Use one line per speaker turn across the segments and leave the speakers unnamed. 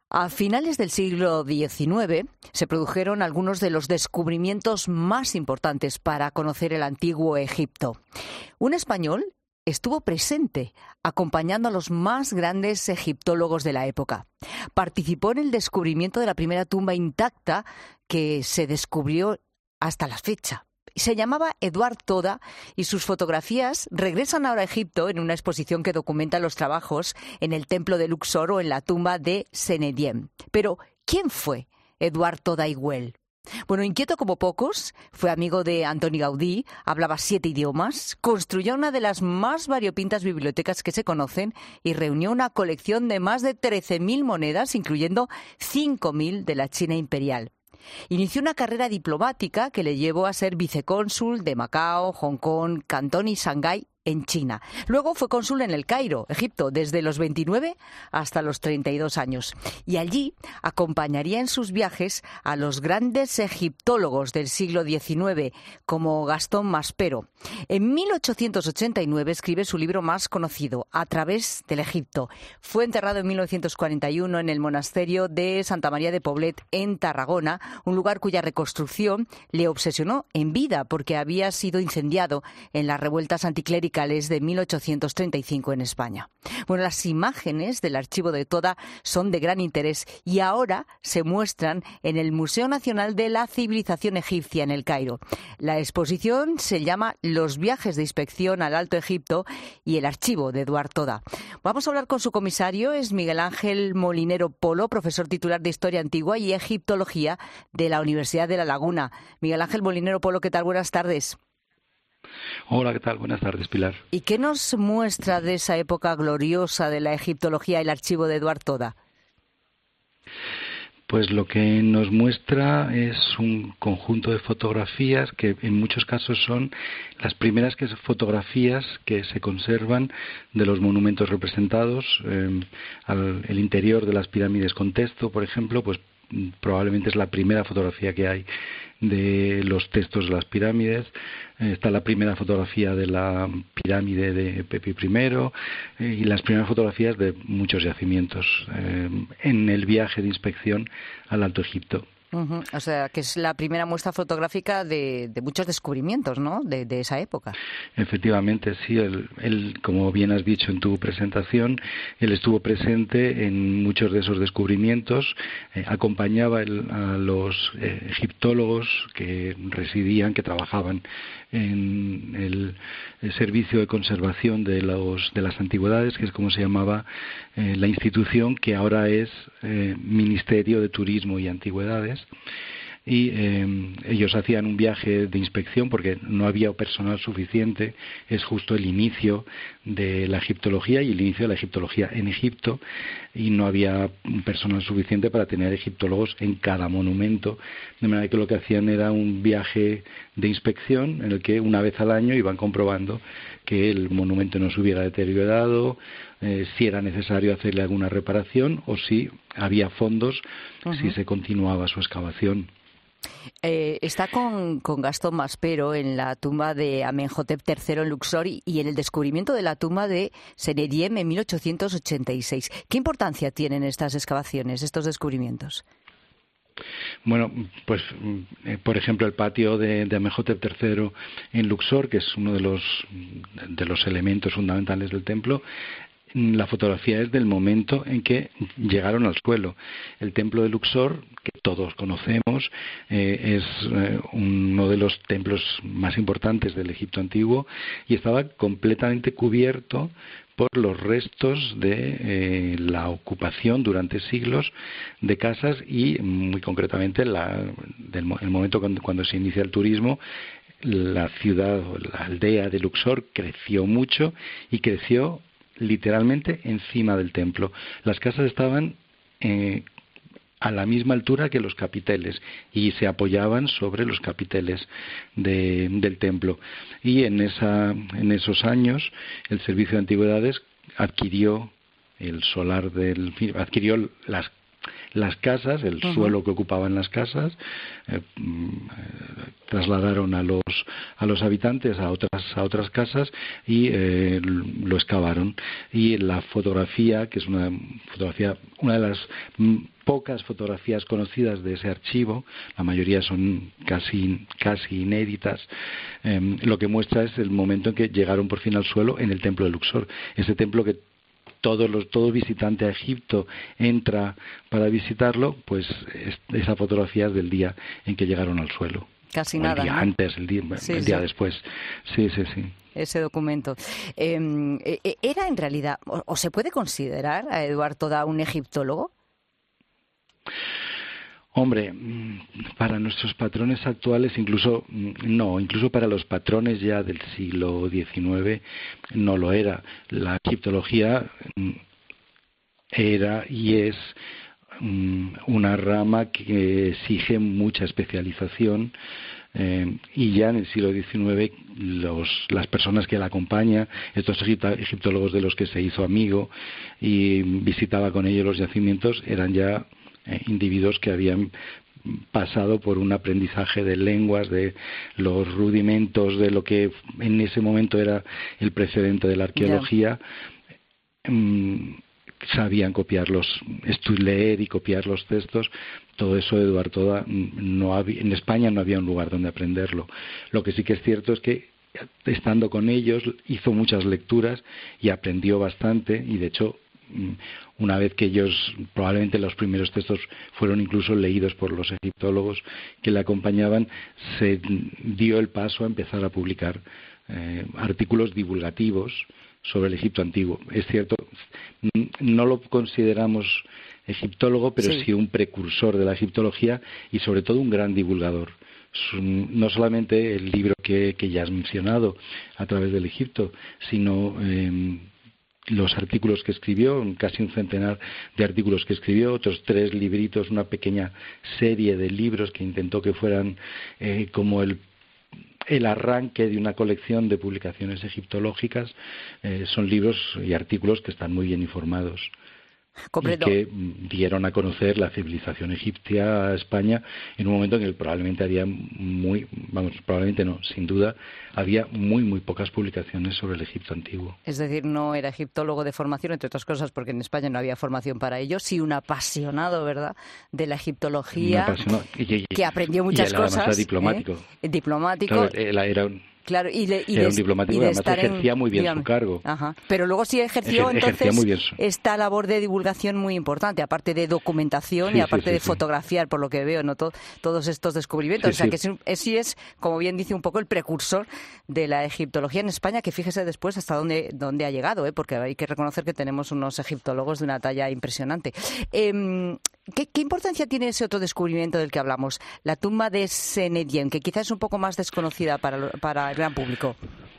A finales del siglo XIX se produjeron algunos de los descubrimientos más importantes para conocer el antiguo Egipto. Un español estuvo presente, acompañando a los más grandes egiptólogos de la época. Participó en el descubrimiento de la primera tumba intacta que se descubrió hasta la fecha. Se llamaba Eduard Toda y sus fotografías regresan ahora a Egipto en una exposición que documenta los trabajos en el templo de Luxor o en la tumba de Senediem. Pero, ¿quién fue Eduard Toda Iguel? Bueno, inquieto como pocos, fue amigo de Antoni Gaudí, hablaba 7 idiomas, construyó una de las más variopintas bibliotecas que se conocen y reunió una colección de más de 13.000 monedas, incluyendo 5.000 de la China imperial. Inició una carrera diplomática que le llevó a ser vicecónsul de Macao, Hong Kong, Cantón y Shanghái en China. Luego fue cónsul en El Cairo, Egipto, desde los 29 hasta los 32 años. Y allí acompañaría en sus viajes a los grandes egiptólogos del siglo XIX, como Gastón Maspero. En 1889 escribe su libro más conocido, A través del Egipto. Fue enterrado en 1941 en el monasterio de Santa María de Poblet, en Tarragona, un lugar cuya reconstrucción le obsesionó en vida porque había sido incendiado en las revueltas anticléricas de 1835 en España. Bueno, las imágenes del archivo de Toda son de gran interés y ahora se muestran en el Museo Nacional de la Civilización Egipcia en El Cairo. La exposición se llama Los viajes de inspección al Alto Egipto y el archivo de Eduard Toda. Vamos a hablar con su comisario, es Miguel Ángel Molinero Polo, profesor titular de Historia Antigua y Egiptología de la Universidad de La Laguna. Miguel Ángel Molinero Polo, ¿qué tal? Buenas tardes.
Hola, ¿qué tal? Buenas tardes, Pilar.
¿Y qué nos muestra de esa época gloriosa de la egiptología el archivo de Eduard Toda?
Pues lo que nos muestra es un conjunto de fotografías que en muchos casos son las primeras fotografías que se conservan de los monumentos representados. El interior de las pirámides con texto, por ejemplo, pues probablemente es la primera fotografía que hay de los textos de las pirámides. Está la primera fotografía de la pirámide de Pepi I y las primeras fotografías de muchos yacimientos en el viaje de inspección al Alto Egipto.
Uh-huh. O sea, que es la primera muestra fotográfica de muchos descubrimientos, ¿no?, de esa época.
Efectivamente, sí. Él, como bien has dicho en tu presentación, él estuvo presente en muchos de esos descubrimientos, acompañaba a los egiptólogos que residían, que trabajaban en el servicio de conservación de las antigüedades, que es como se llamaba la institución que ahora es Ministerio de Turismo y Antigüedades. Y ellos hacían un viaje de inspección porque no había personal suficiente. Es justo el inicio de la egiptología y el inicio de la egiptología en Egipto, y no había personal suficiente para tener egiptólogos en cada monumento, de manera que lo que hacían era un viaje de inspección en el que una vez al año iban comprobando que el monumento no se hubiera deteriorado, si era necesario hacerle alguna reparación o si había fondos, si se continuaba su excavación.
Está con Gastón Maspero en la tumba de Amenhotep III en Luxor y en el descubrimiento de la tumba de Senediem en 1886. ¿Qué importancia tienen estas excavaciones, estos descubrimientos?
Bueno, pues por ejemplo el patio de Amenhotep III en Luxor, que es uno de los elementos fundamentales del templo. La fotografía es del momento en que llegaron al suelo. El templo de Luxor, que todos conocemos, es uno de los templos más importantes del Egipto antiguo y estaba completamente cubierto por los restos de la ocupación durante siglos de casas y muy concretamente el momento cuando se inicia el turismo. La ciudad o la aldea de Luxor creció mucho y creció literalmente encima del templo. Las casas estaban a la misma altura que los capiteles y se apoyaban sobre los capiteles del templo. Y en esos años el Servicio de Antigüedades adquirió el solar adquirió las casas, el suelo que ocupaban las casas, trasladaron a los habitantes a otras casas y lo excavaron. Y la fotografía, que es una de las pocas fotografías conocidas de ese archivo, la mayoría son casi inéditas, lo que muestra es el momento en que llegaron por fin al suelo en el templo de Luxor, ese templo que todo visitante a Egipto entra para visitarlo, pues esa fotografía es del día en que llegaron al suelo.
Casi
nada. El día, ¿no?, antes, el día después. Sí.
Ese documento. ¿Era en realidad, o se puede considerar a Eduard Toda un egiptólogo?
Hombre, para nuestros patrones actuales, incluso para los patrones ya del siglo XIX no lo era. La egiptología era y es una rama que exige mucha especialización, y ya en el siglo XIX las personas que la acompañan, estos egiptólogos de los que se hizo amigo y visitaba con ellos los yacimientos, eran ya individuos que habían pasado por un aprendizaje de lenguas, de los rudimentos de lo que en ese momento era el precedente de la arqueología. Sabían leer y copiar los textos. Todo eso, Eduard Toda, en España no había un lugar donde aprenderlo. Lo que sí que es cierto es que, estando con ellos, hizo muchas lecturas y aprendió bastante, y de hecho, una vez que ellos, probablemente los primeros textos fueron incluso leídos por los egiptólogos que le acompañaban, se dio el paso a empezar a publicar artículos divulgativos sobre el Egipto antiguo. Es cierto, no lo consideramos egiptólogo, pero sí un precursor de la egiptología y sobre todo un gran divulgador. No solamente el libro que ya has mencionado, A través del Egipto, sino los artículos que escribió, casi un centenar de artículos que escribió, otros 3 libritos, una pequeña serie de libros que intentó que fueran como el arranque de una colección de publicaciones egiptológicas. Son libros y artículos que están muy bien informados.
Completo.
Y que dieron a conocer la civilización egipcia a España en un momento en el que probablemente sin duda, había muy pocas publicaciones sobre el Egipto antiguo.
Es decir, no era egiptólogo de formación, entre otras cosas, porque en España no había formación para ello, sí un apasionado, ¿verdad?, de la egiptología, que aprendió muchas cosas.
Además era diplomático.
Diplomático.
Claro, era un diplomático, además ejercía muy bien su cargo.
Ajá. Pero luego sí ejerció entonces esta labor de divulgación muy importante, aparte de documentación y aparte de fotografiar, por lo que veo, ¿no? Todos estos descubrimientos. Que sí es, como bien dice, un poco el precursor de la egiptología en España, que fíjese después hasta dónde ha llegado, porque hay que reconocer que tenemos unos egiptólogos de una talla impresionante. ¿Qué importancia tiene ese otro descubrimiento del que hablamos? La tumba de Senedien, que quizás es un poco más desconocida para el gran público.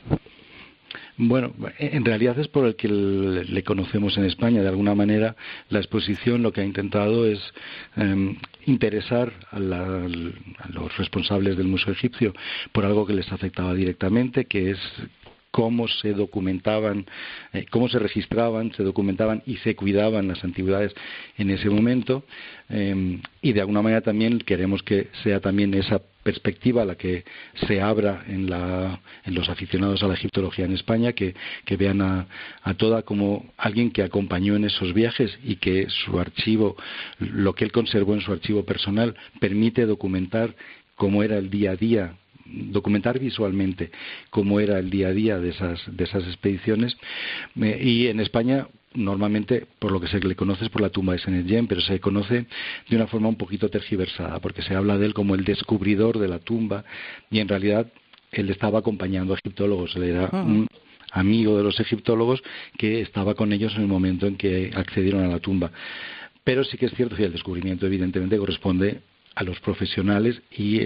Bueno, en realidad es por el que le conocemos en España. De alguna manera, la exposición lo que ha intentado es interesar a los responsables del Museo Egipcio por algo que les afectaba directamente, que es cómo se documentaban, cómo se registraban, se documentaban y se cuidaban las antigüedades en ese momento, y de alguna manera también queremos que sea también esa perspectiva la que se abra en los aficionados a la egiptología en España, que vean a Toda como alguien que acompañó en esos viajes y que su archivo, lo que él conservó en su archivo personal, permite documentar cómo era el día a día, documentar visualmente cómo era el día a día de esas expediciones. Y en España normalmente por lo que se le conoce es por la tumba de Senedien, pero se conoce de una forma un poquito tergiversada, porque se habla de él como el descubridor de la tumba, y en realidad él estaba acompañando a egiptólogos. Él era un amigo de los egiptólogos que estaba con ellos en el momento en que accedieron a la tumba. Pero sí que es cierto que el descubrimiento evidentemente corresponde a los profesionales, y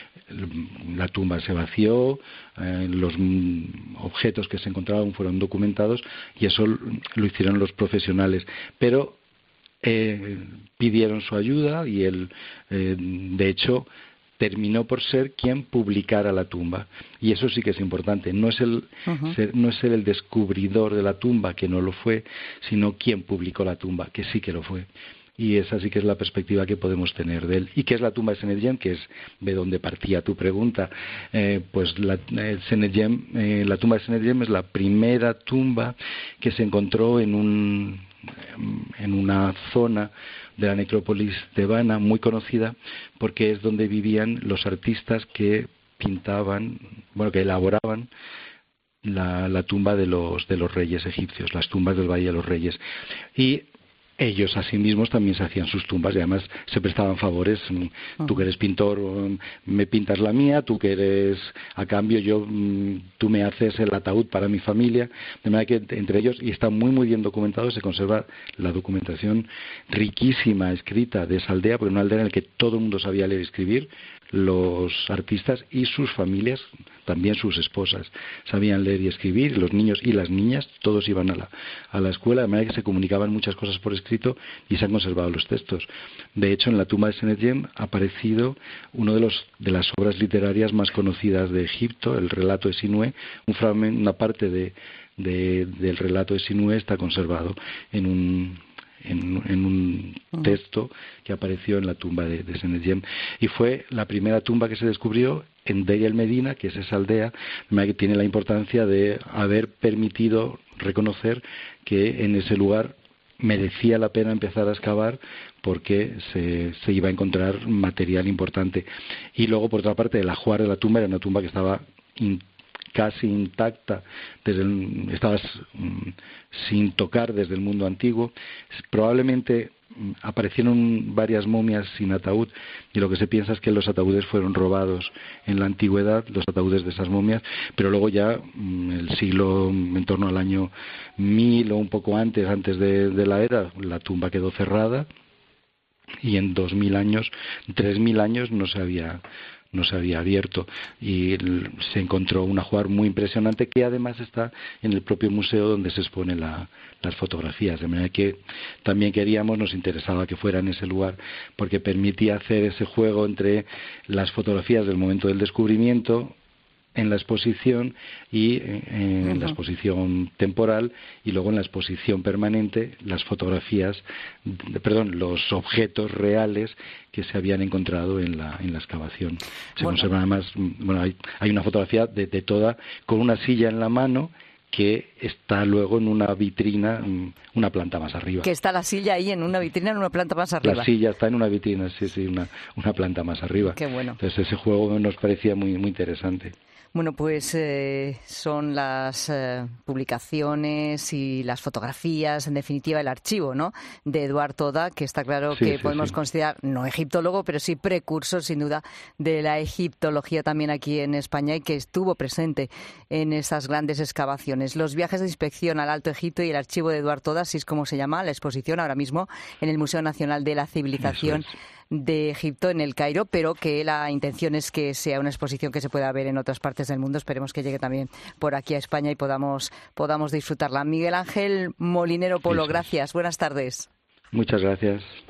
la tumba se vació, los objetos que se encontraban fueron documentados, y eso lo hicieron los profesionales. Pero pidieron su ayuda y él, de hecho, terminó por ser quien publicara la tumba. Y eso sí que es importante. No es ser el descubridor de la tumba, que no lo fue, sino quien publicó la tumba, que sí que lo fue. y esa sí que es la perspectiva que podemos tener de él. ¿Y qué es la tumba de Senedjem? Que es de donde partía tu pregunta. Pues la tumba de Senedjem es la primera tumba que se encontró en una zona de la necrópolis tebana muy conocida, porque es donde vivían los artistas que pintaban, que elaboraban la tumba de los reyes egipcios, las tumbas del Valle de los Reyes. Y ellos asimismos también se hacían sus tumbas y además se prestaban favores. Tú que eres pintor, me pintas la mía, tú que eres, a cambio, tú me haces el ataúd para mi familia. De manera que entre ellos, y está muy muy bien documentado, se conserva la documentación riquísima escrita de esa aldea, porque una aldea en la que todo el mundo sabía leer y escribir, los artistas y sus familias, también sus esposas, sabían leer y escribir, los niños y las niñas, todos iban a la escuela, de manera que se comunicaban muchas cosas por escrito y se han conservado los textos. De hecho, en la tumba de Senedjem ha aparecido uno de las obras literarias más conocidas de Egipto, el relato de Sinué. Una parte del relato de Sinué está conservado en un texto que apareció en la tumba de Senedjem, y fue la primera tumba que se descubrió en Deir el Medina, que es esa aldea que tiene la importancia de haber permitido reconocer que en ese lugar merecía la pena empezar a excavar, porque se iba a encontrar material importante. Y luego, por otra parte, el ajuar de la tumba era una tumba que estaba casi intacta, estaba sin tocar desde el mundo antiguo. Probablemente aparecieron varias momias sin ataúd, y lo que se piensa es que los ataúdes fueron robados en la antigüedad, los ataúdes de esas momias, pero luego ya el siglo, en torno al año 1000 o un poco antes de la era, la tumba quedó cerrada, y en 2000 años, 3000 años no se había abierto, y se encontró un ajuar muy impresionante que además está en el propio museo donde se exponen las fotografías, de manera que también nos interesaba que fuera en ese lugar, porque permitía hacer ese juego entre las fotografías del momento del descubrimiento en la exposición y en la exposición temporal, y luego en la exposición permanente los objetos reales que se habían encontrado en la excavación. Se conserva además, hay una fotografía de toda, con una silla en la mano, que está luego en una vitrina, una planta más arriba.
Que está la silla ahí en una vitrina, en una planta más arriba.
La silla está en una vitrina, sí, una planta más arriba.
Qué bueno.
Entonces ese juego nos parecía muy, muy interesante.
Bueno, pues son las publicaciones y las fotografías, en definitiva el archivo, ¿no?, de Eduard Toda, que está claro que podemos considerar, no egiptólogo, pero sí precursor, sin duda, de la egiptología también aquí en España, y que estuvo presente en esas grandes excavaciones. Los viajes de inspección al Alto Egipto y el archivo de Eduard Toda, así es como se llama la exposición ahora mismo en el Museo Nacional de la Civilización de Egipto, en el Cairo, pero que la intención es que sea una exposición que se pueda ver en otras partes del mundo. Esperemos que llegue también por aquí a España y podamos disfrutarla. Miguel Ángel Molinero Polo, gracias. Buenas tardes.
Muchas gracias.